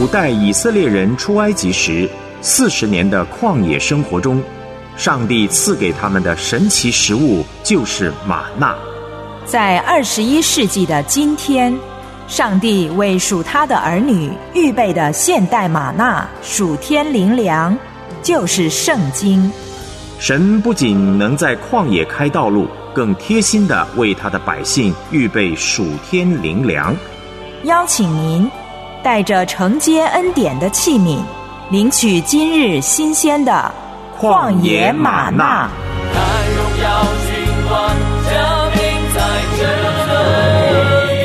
主带以色列人出埃及时40年的旷野生活中，上帝赐给他们的神奇食物就是玛纳。 在21世纪的今天，上帝为属他的儿女预备的现代玛纳属天灵粮，就是圣经。 神不仅能在旷野开道路，更贴心地为他的百姓预备属天灵粮。 邀请您带着承接恩典的器皿，领取今日新鲜的旷野玛纳。 看荣耀君王降临在这里。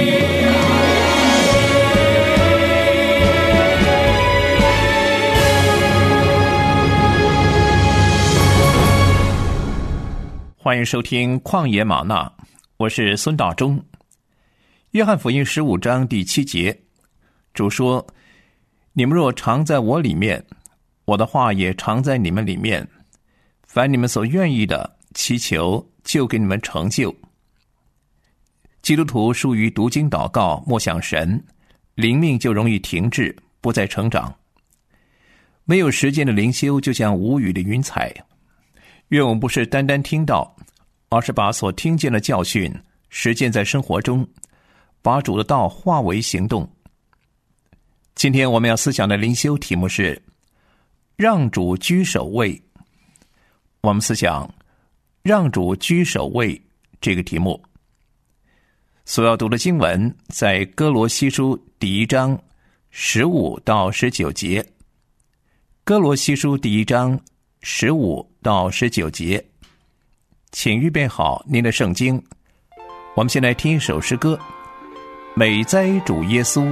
欢迎收听旷野玛纳，我是孙大中。约翰福音15章第7节，主说：你们若常在我里面，我的话也常在你们里面，凡你们所愿意的，祈求就给你们成就。基督徒疏于读经祷告默想神，灵命就容易停滞，不再成长。没有时间的灵修就像无雨的云彩。愿我们不是单单听到，而是把所听见的教训实践在生活中，把主的道化为行动。今天我们要思想的灵修题目是让主居首位。我们思想让主居首位这个题目。所要读的经文在哥罗西书第1章15到19节。哥罗西书第1章15到19节，请预备好您的圣经。我们先来听一首诗歌，美哉主耶稣。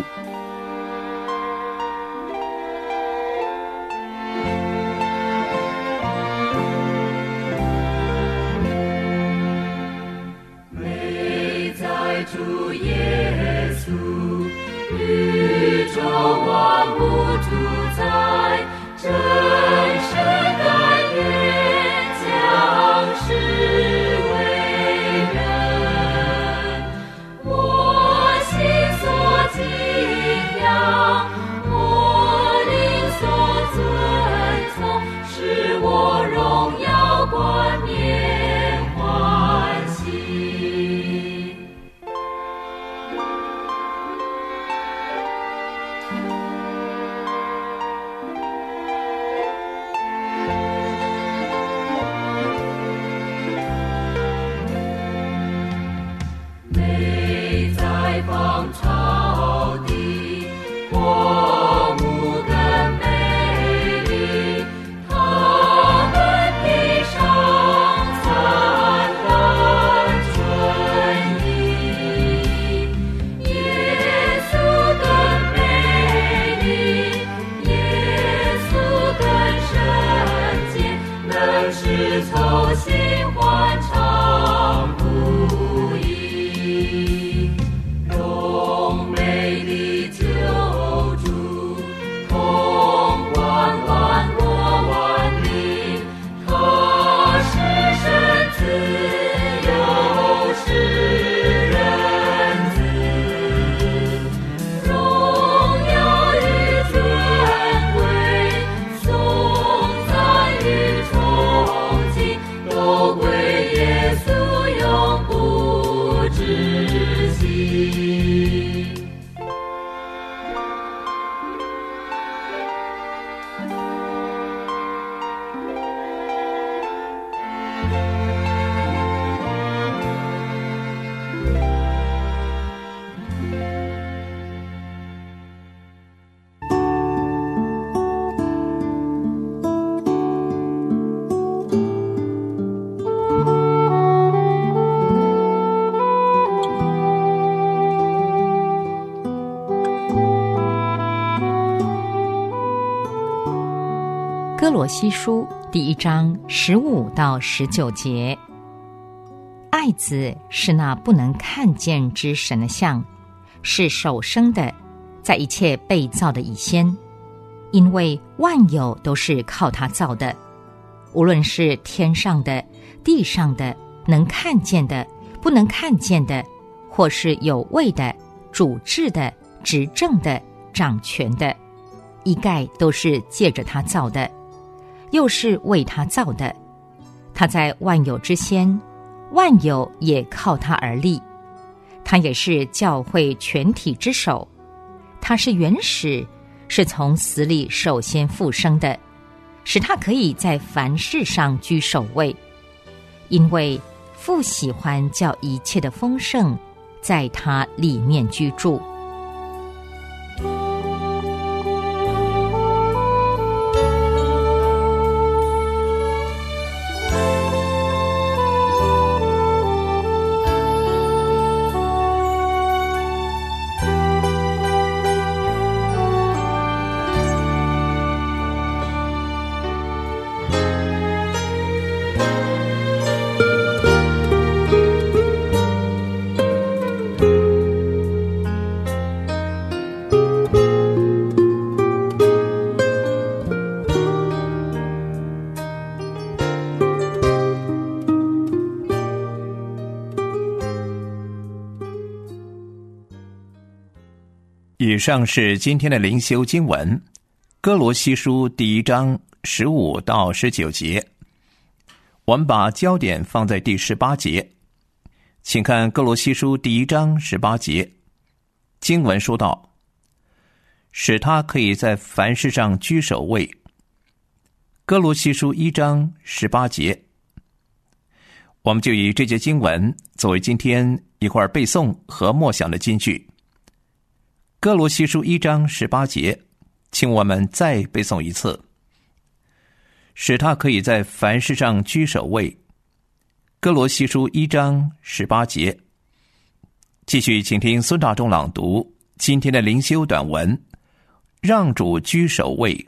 美哉主耶稣，宇宙万物主宰，真神甘愿降世为人，我心所敬仰，我灵所尊崇，使我荣耀冠冕欢喜。美在方朝的国母的美丽，他们披上灿烂春衣。耶稣的美丽，耶稣的圣洁，能使仇心欢畅不已。荣美的救主，统管万国万民，他是神子，又是人子。荣耀与尊贵，颂赞与崇敬，都归耶稣永不止息。 哥罗西书第1章15到19节，爱子是那不能看见之神的像，是首生的，在一切被造的以先，因为万有都是靠他造的，无论是天上的、地上的，能看见的、不能看见的，或是有位的、主治的、执政的、掌权的， 一概都是借着他造的，又是为他造的。他在万有之先，万有也靠他而立。他也是教会全体之首，他是原始，是从死里首先复生的，使他可以在凡事上居首位。因为父喜欢叫一切的丰盛在他里面居住。 以上是今天的灵修经文，哥罗西书第1章15到19节。我们把焦点放在第18节，请看哥罗西书第1章18节。经文说道，使他可以在凡事上居首位。哥罗西书1章18节，我们就以这节经文作为今天一块背诵和默想的金句。哥罗西书1章18节，请我们再背诵一次。使他可以在凡事上居首位。哥罗西书1章18节。继续请听孙大中朗读今天的灵修短文，让主居首位。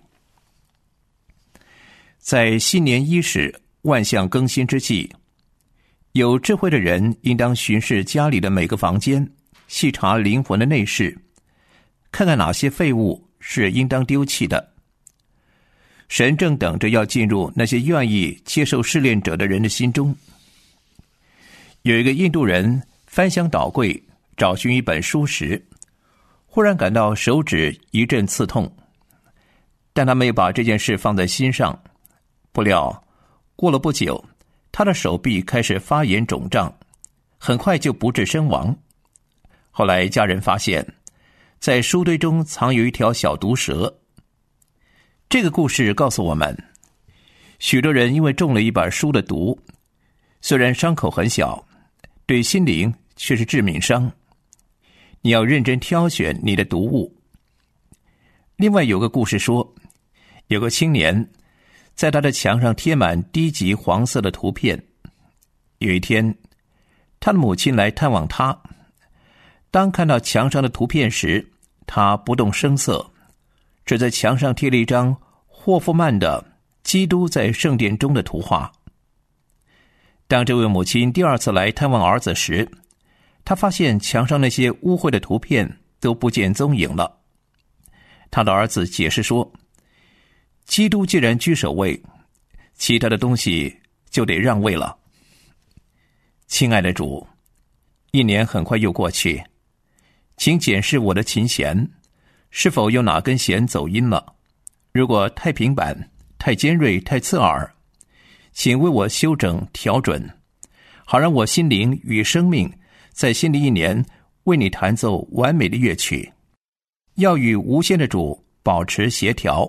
在新年伊始，万象更新之际，有智慧的人应当巡视家里的每个房间，细查灵魂的内室，看看哪些废物是应当丢弃的。神正等着要进入那些愿意接受试炼者的人的心中。有一个印度人翻箱倒柜找寻一本书时，忽然感到手指一阵刺痛，但他没有把这件事放在心上。不料过了不久，他的手臂开始发炎肿胀，很快就不治身亡。后来家人发现在书堆中藏有一条小毒蛇。这个故事告诉我们，许多人因为中了一本书的毒，虽然伤口很小，对心灵却是致命伤。你要认真挑选你的读物。另外有个故事说，有个青年在他的墙上贴满低级黄色的图片。有一天，他的母亲来探望他，当看到墙上的图片时，他不动声色，只在墙上贴了一张霍夫曼的基督在圣殿中的图画。当这位母亲第二次来探望儿子时，他发现墙上那些污秽的图片都不见踪影了。他的儿子解释说，基督既然居首位，其他的东西就得让位了。亲爱的主，一年很快又过去，请检视我的琴弦，是否有哪根弦走音了？如果太平板、太尖锐、太刺耳，请为我修整调准，好让我心灵与生命在新的一年为你弹奏完美的乐曲，要与无限的主保持协调。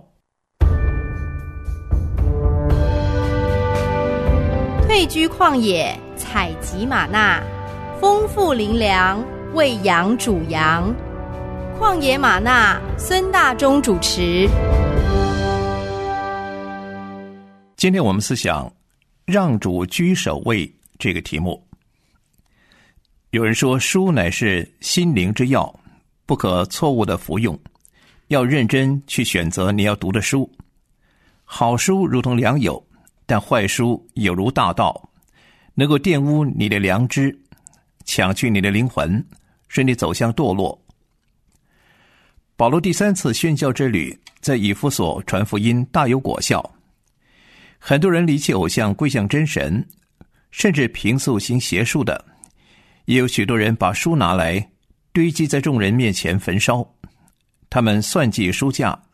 退居旷野，采集玛纳，丰富灵粮，喂养主羊。旷野玛纳，孙大中主持。 今天我们思想让主居首位这个题目。有人说，书乃是心灵之药，不可错误的服用，要认真去选择你要读的书。好书如同良友，但坏书有如大盗，能够玷污你的良知，抢去你的灵魂，使你走向堕落。保罗第3次宣教之旅在以弗所传福音大有果效，很多人离弃偶像归向真神，甚至平素行邪术的，也有许多人把书拿来堆积在众人面前焚烧。他们算计书价，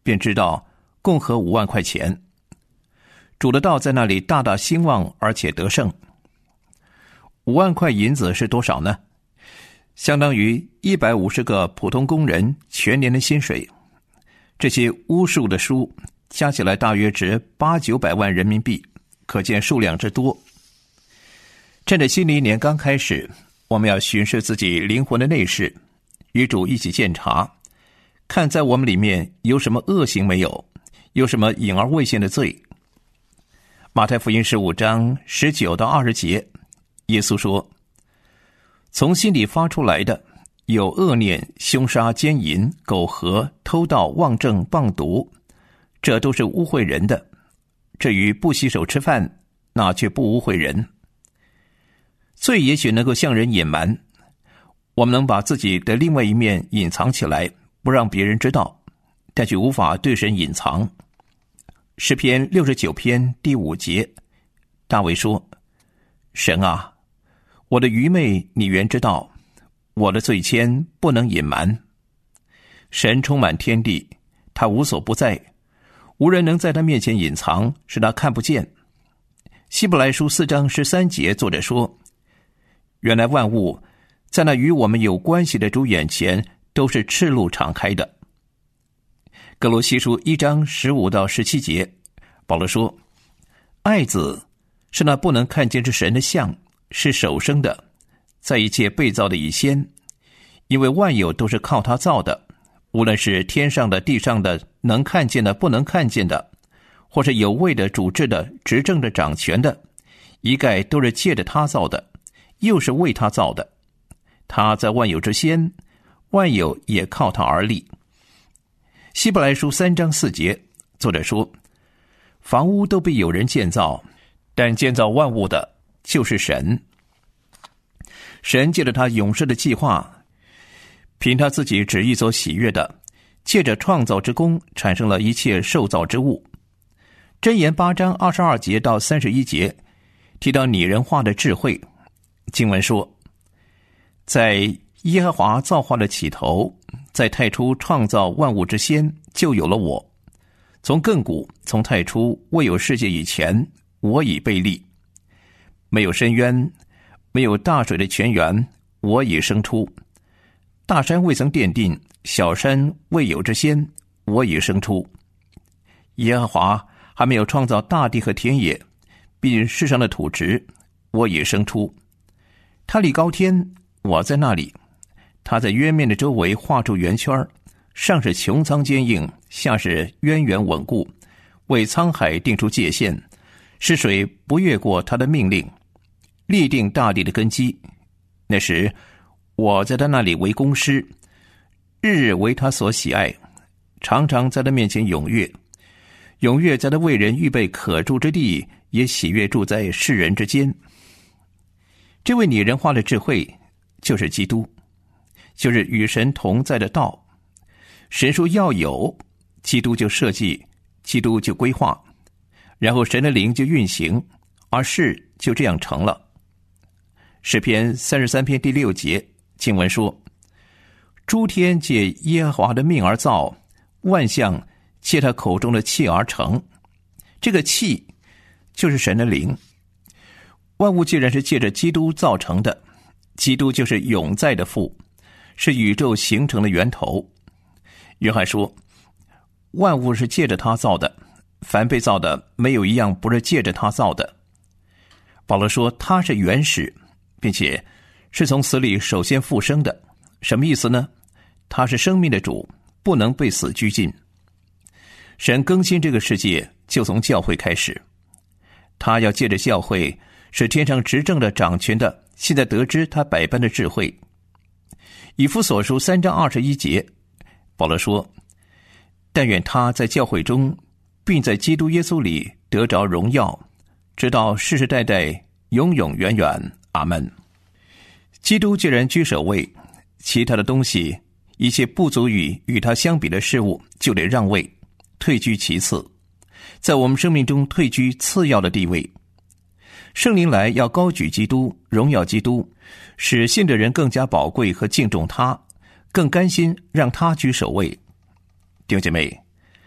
便知道共合5万块钱。主的道在那里大大兴旺，而且得胜。5万块银子是多少呢？相当于150个普通工人全年的薪水。这些巫术的书加起来大约值800-900万人民币，可见数量之多。趁着新的一年刚开始，我们要巡视自己灵魂的内室，与主一起鉴察，看在我们里面有什么恶行没有，有什么隐而未现的罪。马太福音15章19到20节，耶稣说：从心里发出来的，有恶念、凶杀、奸淫、苟合、偷盗、妄证、谤毒，这都是污秽人的。至于不洗手吃饭，那却不污秽人。罪也许能够向人隐瞒，我们能把自己的另外一面隐藏起来，不让别人知道，但却无法对神隐藏。诗篇69篇第5节，大卫说：神啊，我的愚昧你原知道，我的罪愆不能隐瞒。神充满天地，他无所不在，无人能在他面前隐藏，使他看不见。希伯来书4章13节，作者说：原来万物在那与我们有关系的主眼前都是赤露敞开的。哥罗西书1章15到17节，保罗说：爱子是那不能看见之神的像，是首生的，在一切被造的以先，因为万有都是靠他造的，无论是天上的、地上的，能看见的、不能看见的，或是有位的、主治的、执政的、掌权的，一概都是借着他造的，又是为他造的。他在万有之先，万有也靠他而立。希伯来书3章4节，作者说：房屋都必有人建造，但建造万物的就是神。神借着他永世的计划，凭他自己旨意所喜悦的，借着创造之功产生了一切受造之物。箴言8章22节到31节提到拟人化的智慧。经文说：在耶和华造化的起头，在太初创造万物之先，就有了我。从亘古，从太初，未有世界以前，我已被立。没有深渊，没有大水的泉源，我已生出。大山未曾奠定，小山未有之先，我已生出。耶和华还没有创造大地和田野，并世上的土质，我已生出。他立高天，我在那里。他在渊面的周围画出圆圈，上是穹苍坚硬，下是渊源稳固，为沧海定出界限，使水不越过他的命令，立定大地的根基。那时我在他那里为工师，日日为他所喜爱，常常在他面前踊跃。踊跃在他为人预备可住之地，也喜悦住在世人之间。这位拟人化的智慧就是基督，就是与神同在的道。神说要有，基督就设计，基督就规划，然后神的灵就运行，而事就这样成了。诗篇33篇第6节，经文说：诸天借耶和华的命而造，万象借他口中的气而成。这个气就是神的灵。万物既然是借着基督造成的，基督就是永在的父，是宇宙形成的源头。约翰说：万物是借着他造的，凡被造的没有一样不是借着他造的。保罗说他是原始，并且是从死里首先复生的。什么意思呢？他是生命的主，不能被死拘禁。神更新这个世界就从教会开始，他要借着教会使天上执政的掌权的现在得知他百般的智慧。以弗所书3章21节，保罗说：但愿他在教会中，并在基督耶稣里得着荣耀，直到世世代代永永远远。阿们。基督既然居首位，其他的东西，一切不足以与他相比的事物，就得让位，退居其次，在我们生命中退居次要的地位。圣灵来要高举基督，荣耀基督，使信的人更加宝贵和敬重他，更甘心让他居首位。弟兄姐妹，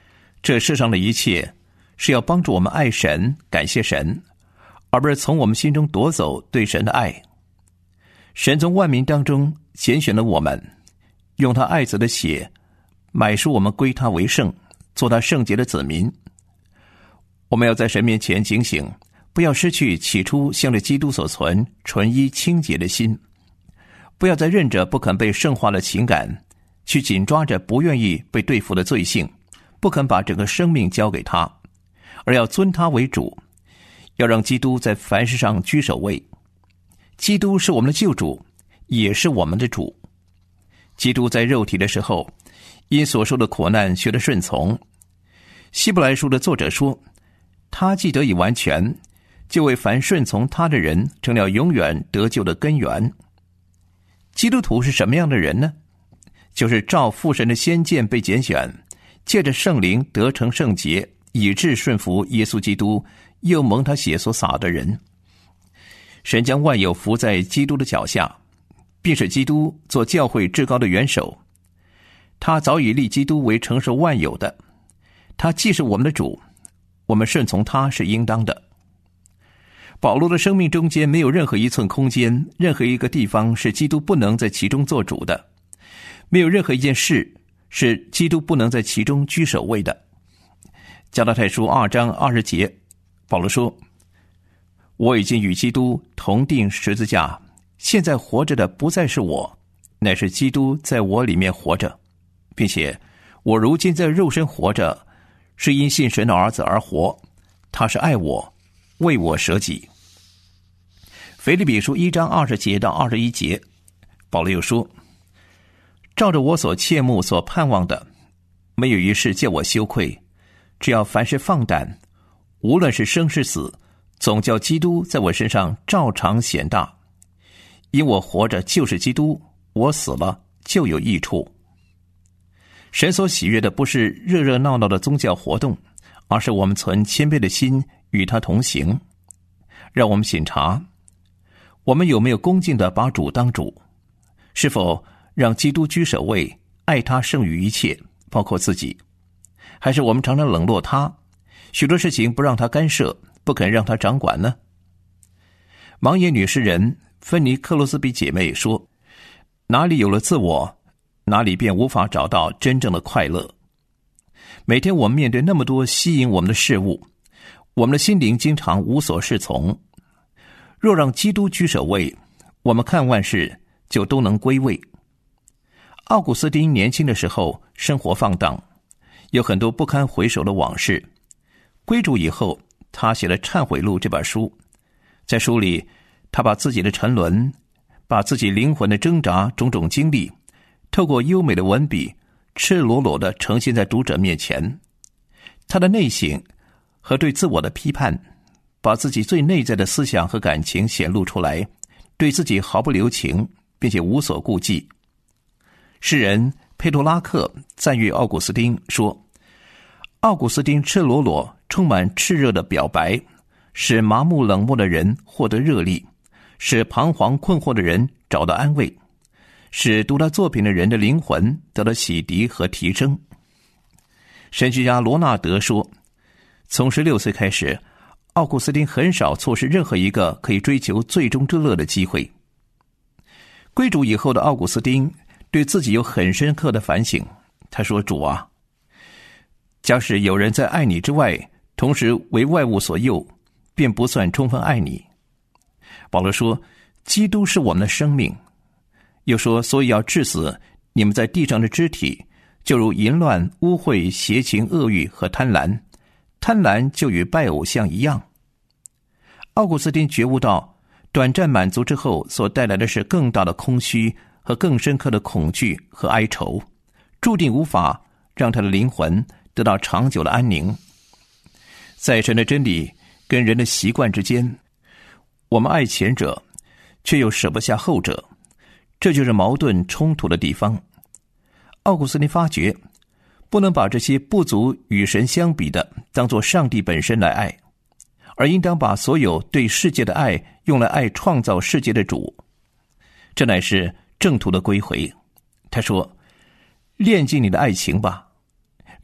这世上的一切是要帮助我们爱神、感谢神，而不是从我们心中夺走对神的爱。神从万民当中拣选了我们，用他爱子的血买赎我们归他为圣，做他圣洁的子民。我们要在神面前警醒，不要失去起初向着基督所存纯一清洁的心，不要再任着不肯被圣化的情感，去紧抓着不愿意被对付的罪性，不肯把整个生命交给他，而要尊他为主，要让基督在凡事上居首位。基督是我们的救主，也是我们的主。基督在肉体的时候，因所受的苦难学了顺从。希伯来书的作者说，他既得以完全，就为凡顺从他的人成了永远得救的根源。基督徒是什么样的人呢？就是照父神的先见被拣选，借着圣灵得成圣洁，以致顺服耶稣基督，又蒙他血所洒的人。神将万有伏在基督的脚下，并使基督做教会至高的元首。他早已立基督为承受万有的，他既是我们的主，我们顺从他是应当的。保罗的生命中间没有任何一寸空间，任何一个地方是基督不能在其中做主的，没有任何一件事是基督不能在其中居首位的。加拉太书2章20节，保罗说，我已经与基督同定十字架，现在活着的不再是我，乃是基督在我里面活着，并且我如今在肉身活着，是因信神的儿子而活，他是爱我，为我舍己。腓立比书1章20节到21节，保罗又说，照着我所切慕所盼望的，没有一事叫我羞愧，只要凡事放胆，无论是生是死，总叫基督在我身上照常显大。因我活着就是基督，我死了就有益处。神所喜悦的不是热热闹闹的宗教活动，而是我们存谦卑的心与他同行。让我们审查，我们有没有恭敬地把主当主？是否让基督居首位，爱他胜于一切，包括自己？还是我们常常冷落他，许多事情不让他干涉，不肯让他掌管呢？盲眼女诗人芬尼克罗斯比姐妹说，哪里有了自我，哪里便无法找到真正的快乐。每天我们面对那么多吸引我们的事物，我们的心灵经常无所适从。若让基督居首位，我们看万事就都能归位。奥古斯丁年轻的时候生活放荡，有很多不堪回首的往事。归主以后，他写了《忏悔录》这本书，在书里，他把自己的沉沦，把自己灵魂的挣扎种种经历，透过优美的文笔，赤裸裸地呈现在读者面前。他的内省和对自我的批判，把自己最内在的思想和感情显露出来，对自己毫不留情，并且无所顾忌。诗人佩托拉克赞誉奥古斯丁说，奥古斯丁赤裸裸充满炽热的表白，使麻木冷漠的人获得热力，使彷徨困惑的人找到安慰，使读他作品的人的灵魂得到洗涤和提升。神学家罗纳德说，从16岁开始，奥古斯丁很少错失任何一个可以追求最终之乐的机会。归主以后的奥古斯丁对自己有很深刻的反省，他说，主啊，假使有人在爱你之外，同时为外物所诱，便不算充分爱你。保罗说，基督是我们的生命，又说，所以要治死你们在地上的肢体，就如淫乱、污秽、邪情、恶欲和贪婪，贪婪就与拜偶像一样。奥古斯丁觉悟到，短暂满足之后所带来的是更大的空虚和更深刻的恐惧和哀愁，注定无法让他的灵魂得到长久的安宁。在神的真理跟人的习惯之间，我们爱前者，却又舍不下后者，这就是矛盾冲突的地方。奥古斯丁发觉，不能把这些不足与神相比的当作上帝本身来爱，而应当把所有对世界的爱用来爱创造世界的主，这乃是正途的归回。他说，炼尽你的爱情吧，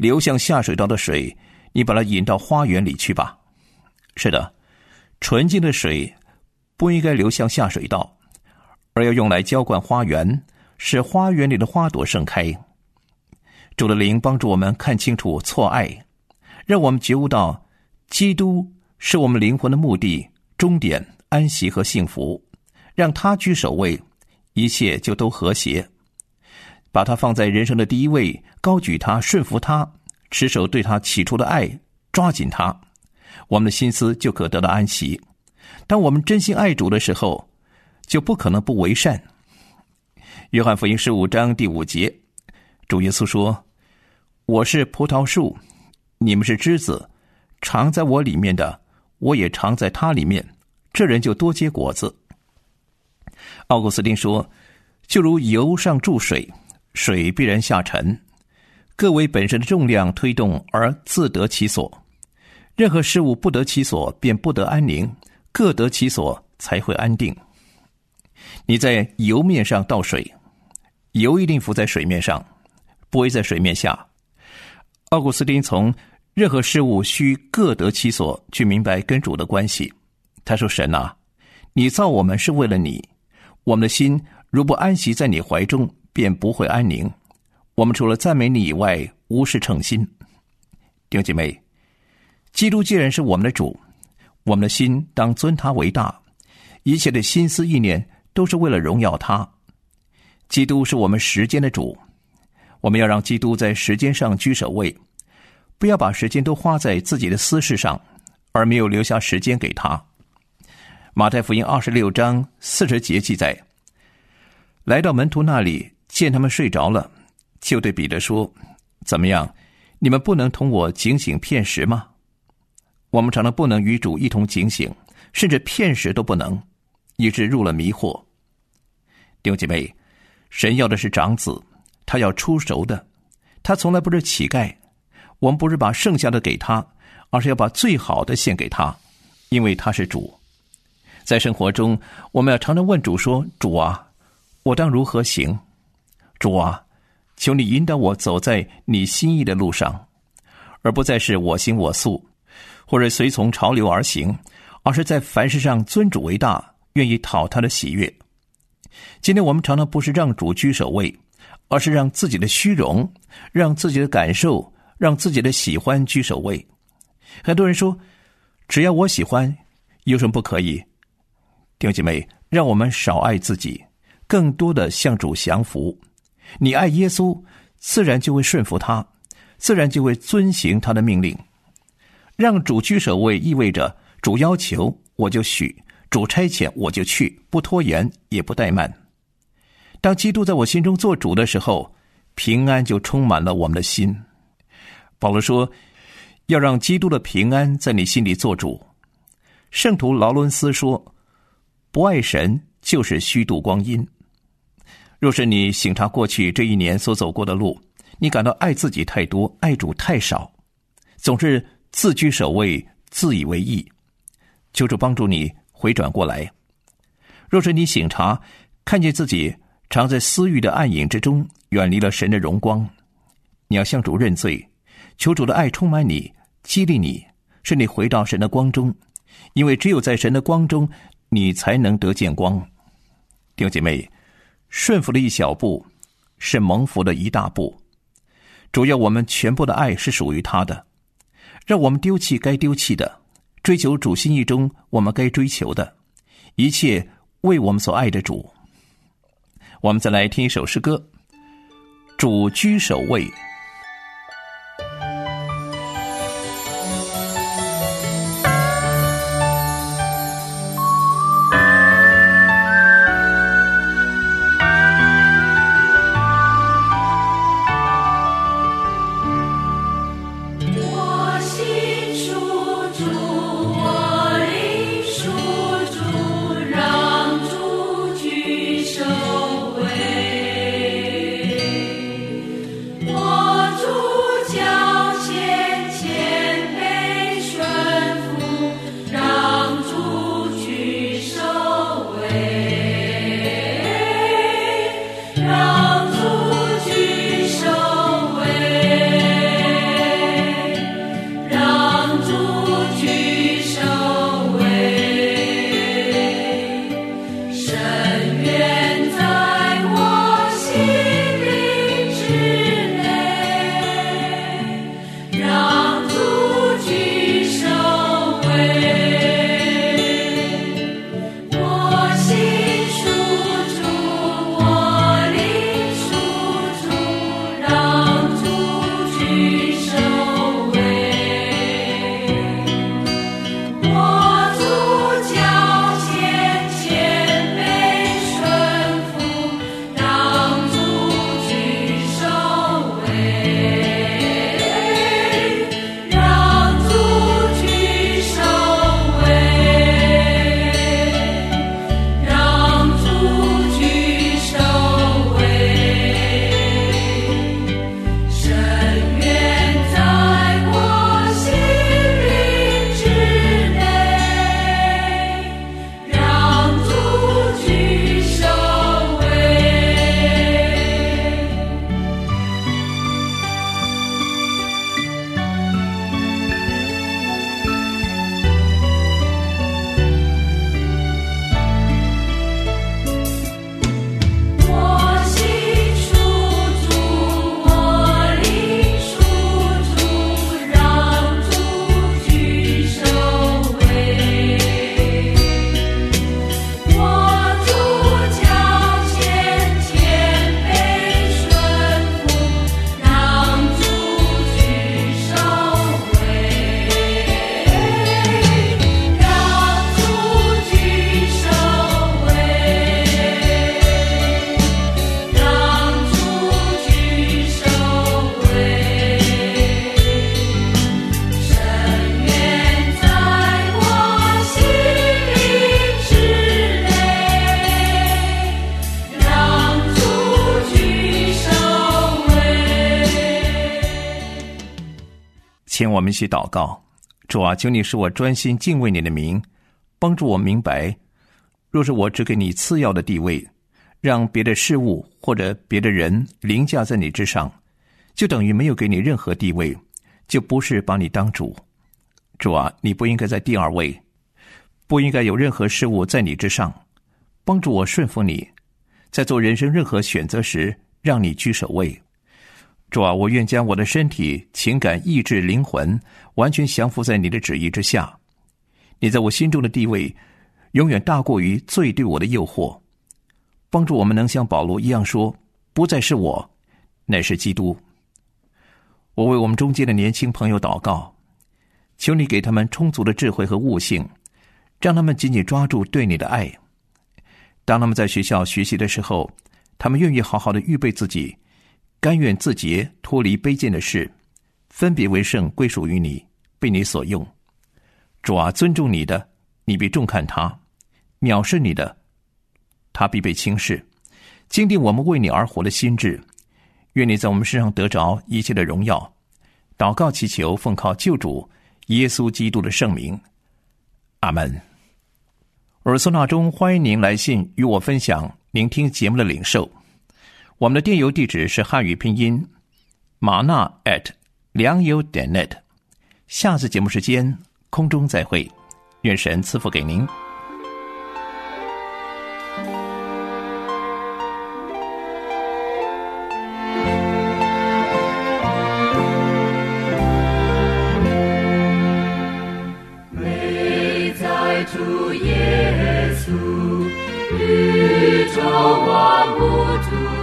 流向下水道的水，你把它引到花园里去吧。是的，纯净的水不应该流向下水道，而要用来浇灌花园，使花园里的花朵盛开。主的灵帮助我们看清楚错爱，让我们觉悟到基督是我们灵魂的目的、终点、安息和幸福，让他居首位，一切就都和谐。把他放在人生的第一位，高举他，顺服他，持守对他起初的爱，抓紧他，我们的心思就可得到安息。当我们真心爱主的时候，就不可能不为善。约翰福音15章第5节，主耶稣说：我是葡萄树，你们是枝子，常在我里面的，我也常在他里面，这人就多结果子。奥古斯丁说，就如油上注水，水必然下沉，各为本身的重量推动而自得其所。任何事物不得其所，便不得安宁，各得其所才会安定。你在油面上倒水，油一定浮在水面上，不会在水面下。奥古斯丁从任何事物需各得其所去明白跟主的关系。他说，神啊，你造我们是为了你，我们的心如不安息在你怀中，便不会安宁。我们除了赞美你以外，无事称心。弟兄姐妹，基督既然是我们的主，我们的心当尊他为大，一切的心思意念都是为了荣耀他。基督是我们时间的主，我们要让基督在时间上居首位，不要把时间都花在自己的私事上，而没有留下时间给他。马太福音26章40节记载，来到门徒那里，见他们睡着了，就对彼得说，怎么样，你们不能同我警醒片时吗？我们常常不能与主一同警醒，甚至片时都不能，以致入了迷惑。弟兄姐妹，神要的是长子，他要出熟的，他从来不是乞丐。我们不是把剩下的给他，而是要把最好的献给他，因为他是主。在生活中，我们要常常问主说，主啊，我当如何行？主啊，求你引导我走在你心意的路上，而不再是我行我素，或者随从潮流而行，而是在凡事上尊主为大，愿意讨他的喜悦。今天我们常常不是让主居首位，而是让自己的虚荣，让自己的感受，让自己的喜欢居首位。很多人说，只要我喜欢，有什么不可以？弟兄姐妹，让我们少爱自己，更多的向主降服。你爱耶稣，自然就会顺服他，自然就会遵行他的命令。让主居首位意味着主要求我就许，主差遣我就去，不拖延也不怠慢。当基督在我心中做主的时候，平安就充满了我们的心。保罗说，要让基督的平安在你心里做主。圣徒劳伦斯说，不爱神就是虚度光阴。若是你省察过去这一年所走过的路，你感到爱自己太多，爱主太少，总是自居首位，自以为意，求主帮助你回转过来。若是你省察看见自己常在私欲的暗影之中，远离了神的荣光，你要向主认罪，求主的爱充满你，激励你，使你回到神的光中，因为只有在神的光中，你才能得见光。弟兄姐妹，顺服的一小步是蒙福的一大步。主要我们全部的爱是属于他的，让我们丢弃该丢弃的，追求主心意中我们该追求的，一切为我们所爱的主。我们再来听一首诗歌，主居首位。 我请我们一起祷告。主啊，求你使我专心敬畏你的名，帮助我明白，若是我只给你次要的地位，让别的事物或者别的人凌驾在你之上，就等于没有给你任何地位，就不是把你当主。主啊，你不应该在第二位，不应该有任何事物在你之上。帮助我顺服你，在做人生任何选择时让你居首位。主啊，我愿将我的身体、情感、意志、灵魂完全降服在你的旨意之下。你在我心中的地位永远大过于罪对我的诱惑。帮助我们能像保罗一样说，不再是我，乃是基督。我为我们中间的年轻朋友祷告，求你给他们充足的智慧和悟性，让他们紧紧抓住对你的爱。当他们在学校学习的时候，他们愿意好好的预备自己，甘愿自洁，脱离卑贱的事，分别为圣，归属于你，被你所用。主啊，尊重你的，你必重看他；藐视你的，他必被轻视。坚定我们为你而活的心志，愿你在我们身上得着一切的荣耀。祷告祈求，奉靠救主耶稣基督的圣名，阿们。而收纳中，欢迎您来信与我分享您听节目的领受。我们的电邮地址是汉语拼音，mana@良友.net。下次节目时间空中再会，愿神赐福给您。 美在主耶稣，宇宙万物主。